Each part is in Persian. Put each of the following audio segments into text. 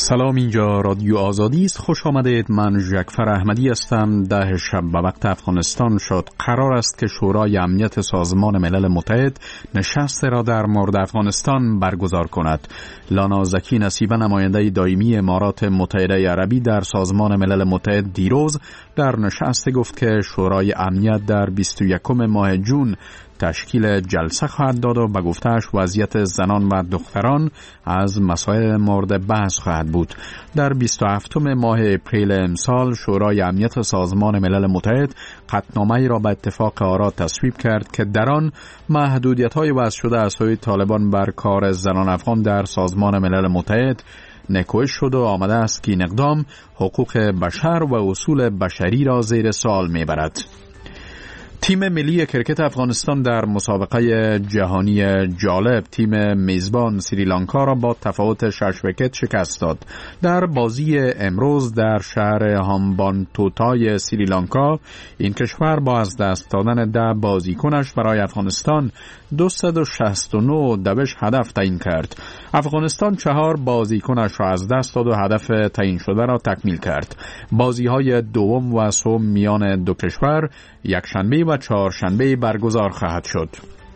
سلام، اینجا رادیو آزادی است. خوش آمدید. من جعفر احمدی هستم. 10 شب به وقت افغانستان شد. قرار است که شورای امنیت سازمان ملل متحد نشست را در مورد افغانستان برگزار کند. لانا زکی نصیبه، نماینده دائمی امارات متحده عربی در سازمان ملل متحد، دیروز در نشست گفت که شورای امنیت در 21 ماه جون تشکیل جلسه خواهد داد و به گفته‌اش وضعیت زنان و دختران از مسائل مورد بحث خواهد بود. در 27 ماه اپریل امسال شورای امنیت سازمان ملل متحد قطعنامه‌ای را به اتفاق آرا تصویب کرد که در آن محدودیت‌های وضع شده از سوی طالبان بر کار زنان افغان در سازمان ملل متحد نکوهش شد و آمده است که این اقدام حقوق بشر و اصول بشری را زیر سوال می‌برد. تیم ملی کرکت افغانستان در مسابقه جهانی جالب تیم میزبان سریلانکا را با تفاوت 6 ویکت شکست داد. در بازی امروز در شهر هامبانتوتای سریلانکا این کشور با از دست دادن 10 بازیکنش برای افغانستان 269 دوش هدف تعیین کرد. افغانستان 4 بازیکنش را از دست داد و هدف تعیین شده را تکمیل کرد. بازی‌های دوم و سوم میان دو کشور یکشنبه و چهارشنبه برگزار خواهد شد.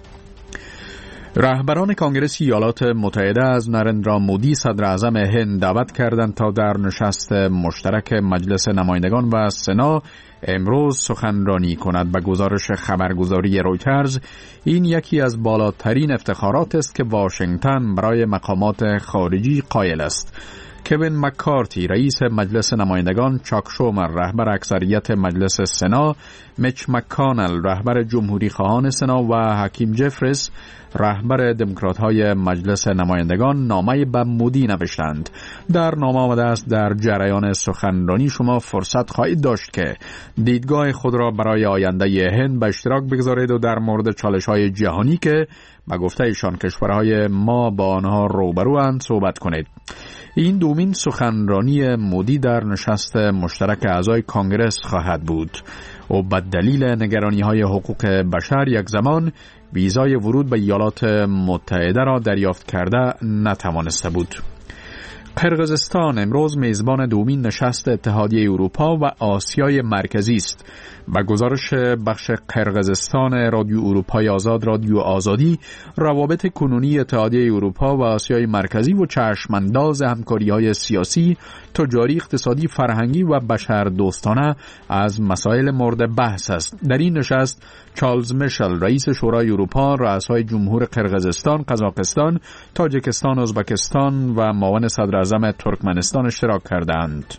رهبران کانگرس ایالات متحده از نرندرا مودی صدر اعظم هند دعوت کردند تا در نشست مشترک مجلس نمایندگان و سنا امروز سخنرانی کند. به گزارش خبرگزاری رویترز، این یکی از بالاترین افتخارات است که واشنگتن برای مقامات خارجی قائل است. کوین مکارتی رئیس مجلس نمایندگان، چاک شومر رهبر اکثریت مجلس سنا، میچ مکانل رهبر جمهوری خواهان سنا و حکیم جفریس رهبر دموکرات‌های مجلس نمایندگان نامه به مودی نوشتند. در نامه آمده است در جریان سخنرانی شما فرصت خواهید داشت که دیدگاه خود را برای آینده هند به اشتراک بگذارید و در مورد چالش‌های جهانی که به گفته ایشان کشورهای ما با آنها روبروند صحبت کنید. این دومین سخنرانی مودی در نشست مشترک اعضای کانگرس خواهد بود و به دلیل نگرانی‌های حقوق بشر یک زمان ویزای ورود به ایالات متحده را دریافت کرده نتوانسته بود. قرقیزستان امروز میزبان دومین نشست اتحادیه اروپا و آسیای مرکزی است. با گزارش بخش قرقیزستان رادیو اروپای آزاد، رادیو آزادی، روابط کنونی اتحادیه اروپا و آسیای مرکزی و چشمانداز همکاری‌های سیاسی، تجاری، اقتصادی، فرهنگی و بشردوستانه از مسائل مورد بحث است. در این نشست چارلز میشل رئیس شورای اروپا، رؤسای جمهور قرقیزستان، قزاقستان، تاجیکستان، ازبکستان و معاون صدر اعظم ترکمنستان اشتراک کردند.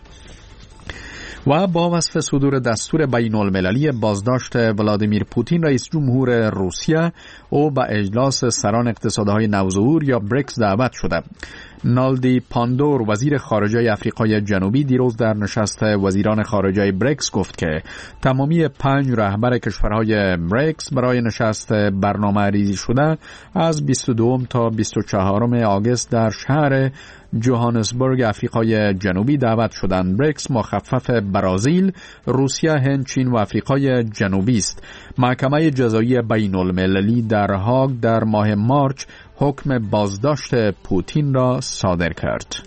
و با وصف صدور دستور بین المللی بازداشت ولادیمیر پوتین رئیس جمهور روسیه او به اجلاس سران اقتصادهای نوظهور یا بریکس دعوت شده. نالدی پاندور وزیر خارجه افریقای جنوبی دیروز در نشست وزیران خارجه بریکس گفت که تمامی 5 رهبر کشورهای بریکس برای نشست برنامه ریزی شده از 22 تا 24 آگوست در شهر جوهانسبورگ افریقای جنوبی دعوت شدند. بریکس مخفف برزیل، روسیه، هند، چین و افریقای جنوبی است. محکمه جزایی بین المللی در هاگ در ماه مارچ حکم بازداشت پوتین را صادر کرد.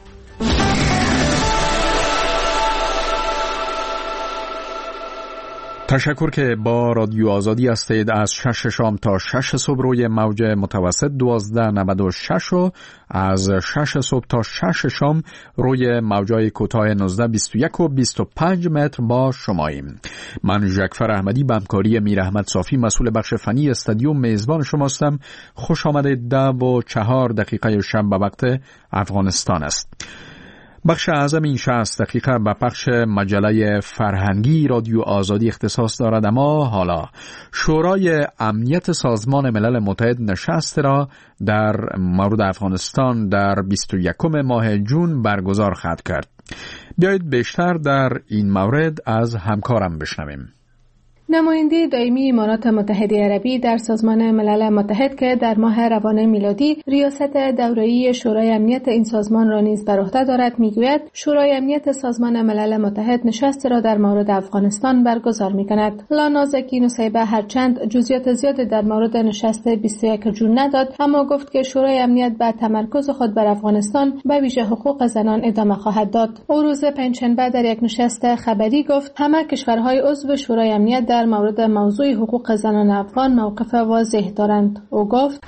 تشکر که با رادیو آزادی هستید. از 6 شام تا 6 صبح روی موج متوسط 1296 و از 6 صبح تا 6 شام روی موجای کوتاه 1921 و 25 متر با شماییم. من جعفر احمدی به همکاری میر احمد صافی مسئول بخش فنی استادیوم میزبان شما هستم. خوش آمدید. 10:04 شب به وقت افغانستان است. بخش اعظم این 60 دقیقه به پخش مجله فرهنگی رادیو آزادی اختصاص دارد، اما حالا شورای امنیت سازمان ملل متحد نشست را در مورد افغانستان در 21 ماه جون برگزار خواهد کرد. بیایید بیشتر در این مورد از همکارم بشنویم. نماینده دائمی امارات متحده عربی در سازمان ملل متحد که در ماه روان میلادی ریاست دوره‌ای شورای امنیت این سازمان را نیز بر عهده دارد میگوید شورای امنیت سازمان ملل متحد نشست را در مورد افغانستان برگزار می‌کند. لانا زکی نصیبه هرچند جزئیات زیادی در مورد نشست 21 جون نداد، اما گفت که شورای امنیت با تمرکز خود بر افغانستان به ویژه حقوق زنان ادامه خواهد داد. او روز پنجشنبه در یک نشست خبری گفت همه کشورهای عضو شورای امنیت در مورد موضوع حقوق زنان افغان موقف واضح دارند. او گفت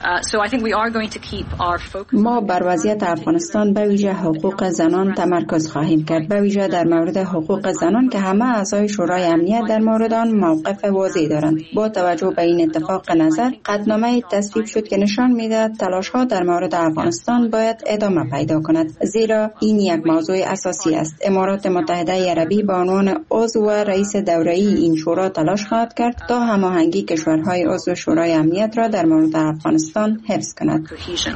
ما بر وضعیت افغانستان به ویژه حقوق زنان تمرکز خواهیم کرد، به ویژه در مورد حقوق زنان که همه اعضای شورای امنیت در مورد آن موقف واضح دارند. با توجه به این اتفاق نظر قطعنامه تصویب شد که نشان می‌دهد تلاش‌ها در مورد افغانستان باید ادامه پیدا کند، زیرا این یک موضوع اساسی است. امارات متحده عربی به عنوان عضو و رئیس دوره‌ای این شورا تلاش خواهد کرد تا هماهنگی کشورهای عضو شورای امنیت را در مورد افغانستان حفظ کند.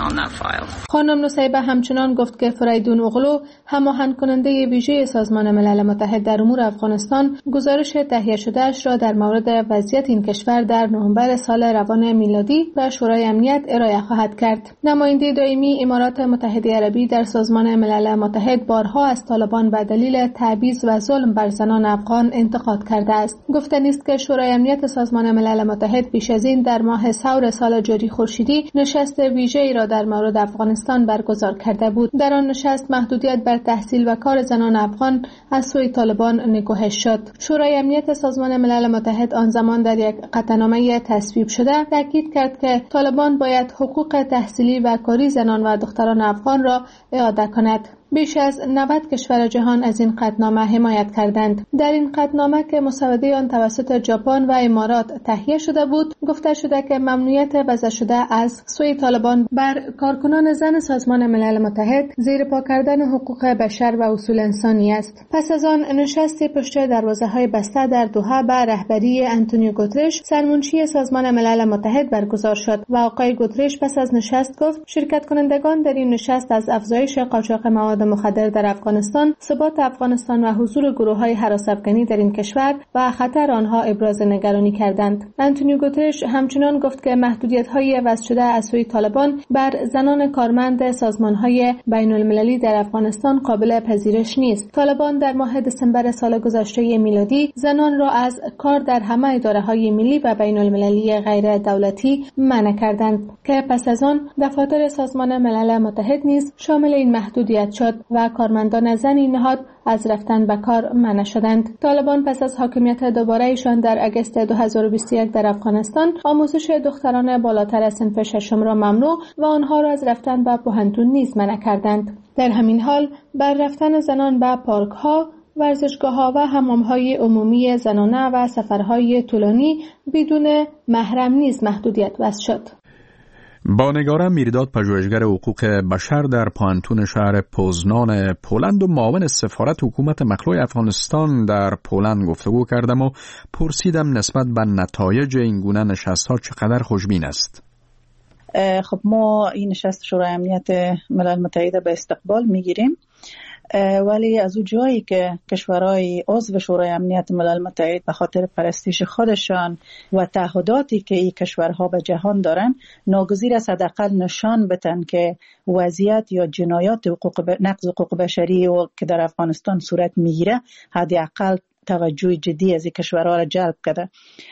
خانم نصیبه همچنان گفت که فریدون اغلو هماهنگ کننده ویژه سازمان ملل متحد در امور افغانستان گزارش تهیه شده‌اش را در مورد وضعیت این کشور در نوامبر سال روان میلادی به شورای امنیت ارائه خواهد کرد. نماینده دائمی امارات متحده عربی در سازمان ملل متحد بارها از طالبان به دلیل تبعیض و ظلم بر زنان افغان انتقاد کرده است. گفتنی است که شورای امنیت سازمان ملل متحد پیش از این در ماه ثور سال جاری خورشیدی نشست ویژه‌ای را در مورد افغانستان برگزار کرده بود. در آن نشست محدودیت بر تحصیل و کار زنان افغان از سوی طالبان نکوهش شد. شورای امنیت سازمان ملل متحد آن زمان در یک قطعنامه تصویب شده تاکید کرد که طالبان باید حقوق تحصیلی و کاری زنان و دختران افغان را اعاده کند. بیش از 90 کشور جهان از این قطعنامه حمایت کردند. در این قطعنامه که مسوده آن توسط ژاپن و امارات تهیه شده بود، گفته شده که ممنوعیت وضع شده از سوی طالبان بر کارکنان زن سازمان ملل متحد زیر پا کردن حقوق بشر و اصول انسانی است. پس از آن نشستی پشت دروازه‌های بسته در دوحه به رهبری آنتونیو گوترش سرمنشی سازمان ملل متحد برگزار شد و آقای گوترش پس از نشست گفت شرکت کنندگان در این نشست از افزایش قاچاق مواد مخدر در افغانستان، ثبات افغانستان و حضور گروه‌های هراس افغانی در این کشور و خطر آنها ابراز نگرانی کردند. آنتونیو گوترش همچنان گفت که محدودیت‌های وضع شده از سوی طالبان بر زنان کارمند سازمان‌های بین‌المللی در افغانستان قابل پذیرش نیست. طالبان در ماه دسامبر سال گذشته میلادی زنان را از کار در همه اداره‌های ملی و بین‌المللی غیر دولتی منع کردند که پس از آن دفاتر سازمان ملل متحد نیز شامل این محدودیت شد و کارمندان زن این نهاد از رفتن به کار منع شدند. طالبان پس از حاکمیت دوباره‌ایشان در اگست 2021 در افغانستان آموزش دختران بالاتر از صنف ششم را ممنوع و آنها را از رفتن به پوهنتون نیز منع کردند. در همین حال بر رفتن زنان به پارک‌ها، ورزشگاه‌ها و حمام‌های عمومی زنانه و سفرهای طولانی بدون محرم نیز محدودیت وضع شد. با نگاره میرداد پژوهشگر حقوق بشر در پانتون شهر پوزنان پولند و معاون سفارت حکومت مخلوع افغانستان در پولند گفتگو کردم و پرسیدم نسبت به نتایج این گونه نشست‌ها چقدر خوشبین است. خب ما این نشست شورای امنیت ملل متحد به استقبال میگیریم، ولی از اون جایی که کشورهای عضو شورای امنیت ملل متحد به خاطر پرستیژ خودشان و تعهداتی که این کشورها به جهان دارن ناگزیر است حداقل نشان بدن که وضعیت یا جنایات نقض حقوق بشری که در افغانستان صورت میگیره حداقل توجه جدی از این کشورها را جلب کرده.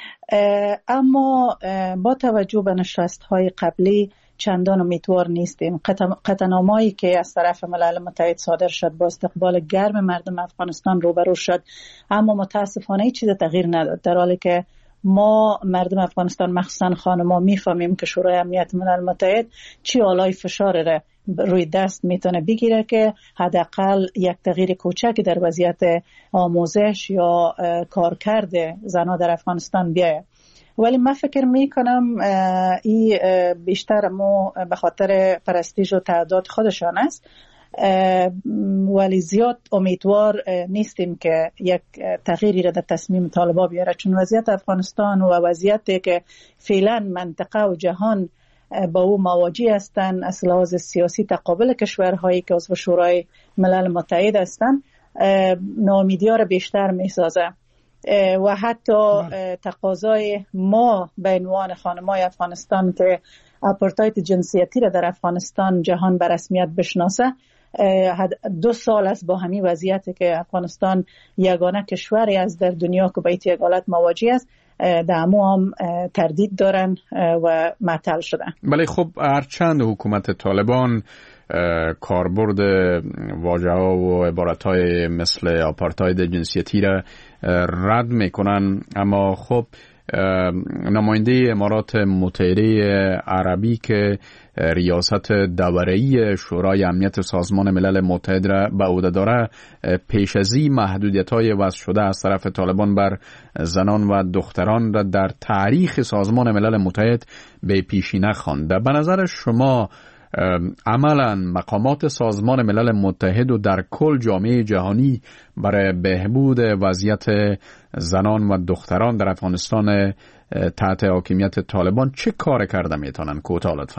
اما با توجه به نشست‌های قبلی چندان امیدوار نیستیم. قطعنامه‌ای که از طرف ملل متحد صادر شد با استقبال گرم مردم افغانستان روبرو شد، اما متاسفانه هیچ چیز تغییر نداد، در حالی که ما مردم افغانستان مخصوصا خانم‌ها میفهمیم که شورای امنیت ملل متحد چی آلای فشار را روی دست میتونه بگیره که حداقل یک تغییر کوچکی در وضعیت آموزش یا کارکرد زنان در افغانستان بیاید. ولی من فکر میکنم این بیشتر ما به خاطر پرستیژ و تعداد خودشان است، ولی زیاد امیدوار نیستیم که یک تغییری را در تصمیم طالبان بیاره، چون وضعیت افغانستان و وضعیتی که فعلا منطقه و جهان با او مواجه هستند از لحاظ سیاسی تقابل کشورهایی که عضو شورای ملل متحد هستند ناامیدی را بیشتر میسازه. و حتی تقاضای ما به عنوان خانم‌های افغانستان که آپارتاید جنسیتی را در افغانستان جهان به رسمیت بشناسه 2 سال است با همین وضعیتی که افغانستان یگانه کشوری است در دنیا که با این حالت مواجه است دامو هم تردید دارن و معطل شدن. بله خب هرچند حکومت طالبان کاربرد واژه‌ها و عبارت‌های مثل آپارتاید جنسیتی را رد میکنن، اما خب نماینده امارات متحده عربی که ریاست دوره‌ای شورای امنیت سازمان ملل متحد را به عهده داره پیش از این محدودیت‌های وضع شده از طرف طالبان بر زنان و دختران را در تاریخ سازمان ملل متحد به پیشینه خوانده. به نظر شما عملاً مقامات سازمان ملل متحد و در کل جامعه جهانی برای بهبود وضعیت زنان و دختران در افغانستان تحت حاکمیت طالبان چه کار کرده میتونن؟ کوتاه لطفاً.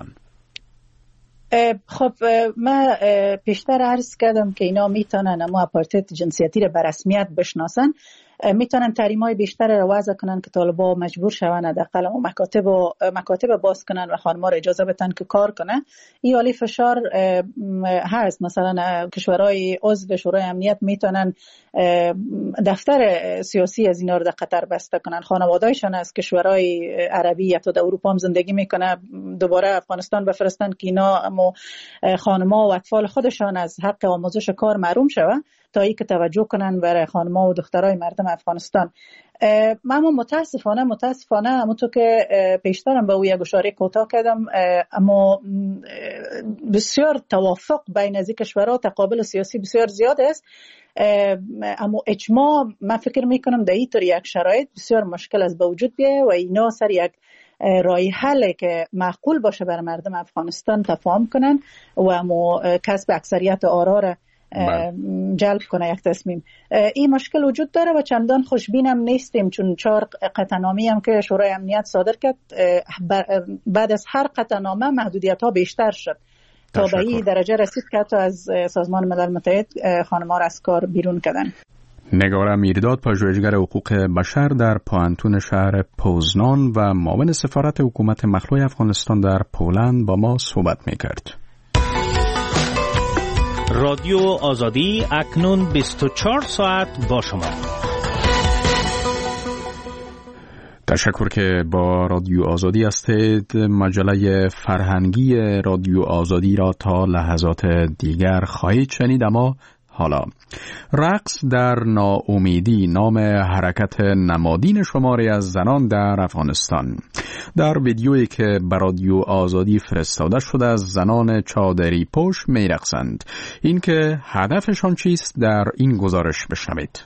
خب من پیشتر عرض کردم که اینا میتونن اما آپارتاید جنسیتی را به رسمیت بشناسن، میتونن تحریم‌های بیشتر را وضع کنن که طالبا مجبور شون حداقل مکاتب باز کنن و خانم‌ها را اجازه بدن که کار کنن. این حالی فشار هست. مثلا کشورهای عضو شورای امنیت میتونن دفتر سیاسی از اینا رو در قطر بسته کنن. خانواده‌ایشان از کشورهای عربی یا در اروپا هم زندگی میکنه دوباره افغانستان بفرستن که اینا اما خانم‌ها و اطفال خودشان از حق آموزش کار محروم شوند تا اینکه توجه کنن برای خانم‌ها و دخترای مردم افغانستان. من متاسفانه همونطور که پیشترم به او یک اشاره کوتاه کردم، اما بسیار توافق بین از کشورها تقابل سیاسی بسیار زیاد است، اما اجماع من فکر میکنم در این طور یک شرایط بسیار مشکل است به وجود بیاید و اینا سر یک رای حل که معقول باشه برای مردم افغانستان تفاهم کنن و کسب اکثریت آرا را جلب کنه یک تصمیم. این مشکل وجود داره و چندان خوشبینم نیستیم، چون 4 قطعنامه هم که شورای امنیت صادر کرد بعد از هر قطعنامه محدودیت ها بیشتر شد تا به این درجه رسید که حتی از سازمان ملل متحد خانم‌ها را از کار بیرون کردن. نگاره میرداد، پژوهشگر حقوق بشر در پوانتون شهر پوزنان و معاون سفارت حکومت مخلوع افغانستان در پولند با ما صحبت میکرد. رادیو آزادی اکنون 24 ساعت با شما. تشکر که با رادیو آزادی هستید. مجله فرهنگی رادیو آزادی را تا لحظات دیگر خواهید شنید، اما حالا رقص در ناامیدی نام حرکت نمادین شماری از زنان در افغانستان. در ویدیویی که به رادیو آزادی فرستاده شده از زنان چادری پوش می رقصند. این که هدفشان چیست در این گزارش بشنوید.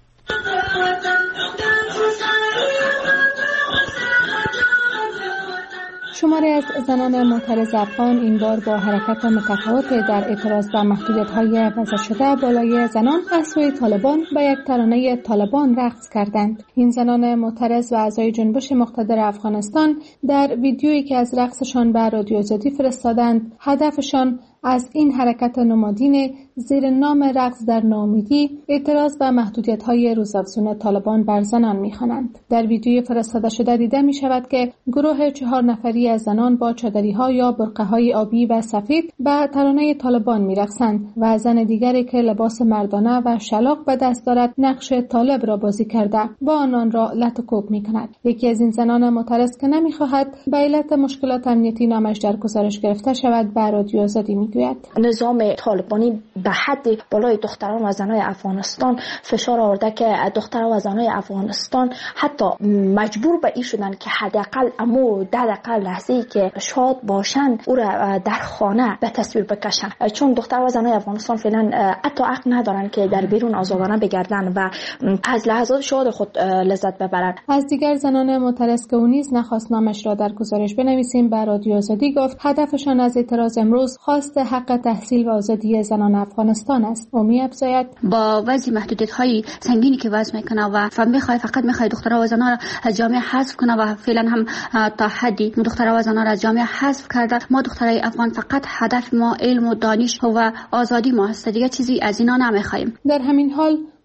شماری از زنان معترض افغان این بار با حرکت متفاوت در اعتراض به محدودیت‌های وضع شده بالای زنان از سوی طالبان به یک ترانه طالبان رقص کردند. این زنان معترض و اعضای جنبش مقتدر افغانستان در ویدیویی که از رقصشان به رادیو آزادی فرستادند، هدفشان از این حرکت نمادین زیر نام رقص در ناامیدی اعتراض به محدودیت‌های روزافزون طالبان بر زنان می‌خوانند. در ویدیوی فرستاده شده دیده می‌شود که گروه 4 نفری از زنان با چادری‌ها یا برقه‌های آبی و سفید به ترانه طالبان می‌رقصند و زن دیگری که لباس مردانه و شلاق به دست دارد نقش طالب را بازی کرده با آنان را لط و کوب می‌کند. یکی از این زنان معترض که نمی‌خواهد به علت مشکلات امنیتی نامش در گزارش گرفته شود به رادیو آزادی نظام طالبانی به حد بالای دختران و زنای افغانستان فشار آورده که دختران و زنای افغانستان حتی مجبور به این شدن که حداقل امو 10 دقیقه لحظه‌ای که شاد باشند او را در خانه به تصویر بکشن، چون دختران و زنای افغانستان فعلا حتی حق ندارن که در بیرون آزادانه بگردن و از لحظات شاد خود لذت ببرند. از دیگر زنان معترض که او نیز نخواست نامش را در گزارش بنویسیم به رادیو آزادی گفت هدفشان از اعتراض امروز خواست حق تحصیل و آزادی زنان افغانستان است. او می‌افزاید با وضع محدودیت‌های سنگینی که وضع میکنه و فقط میخواد دخترها و زنان را از جامعه حذف کنه و فعلا هم تا حدی دخترها و زنان را از جامعه حذف کرده. ما دخترای افغان فقط هدف ما علم و دانش و آزادی ما است، دیگه چیزی از اینا نمیخوایم. در همین حال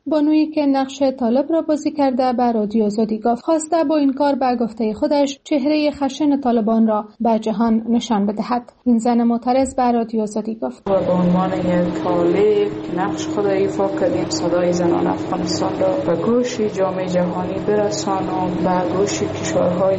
بانویی که نقش طالب را بازی کرده به رادیو آزادی گفت خواسته با این کار به گفته خودش چهره خشن طالبان را به جهان نشان بدهد. این زن معترض به رادیو آزادی گفت و به عنوان یک طالب نقش خود ایفا کردیم، صدای زنان افغانستان را به گوش جامعه جهانی برسانم، به گوش کشورهای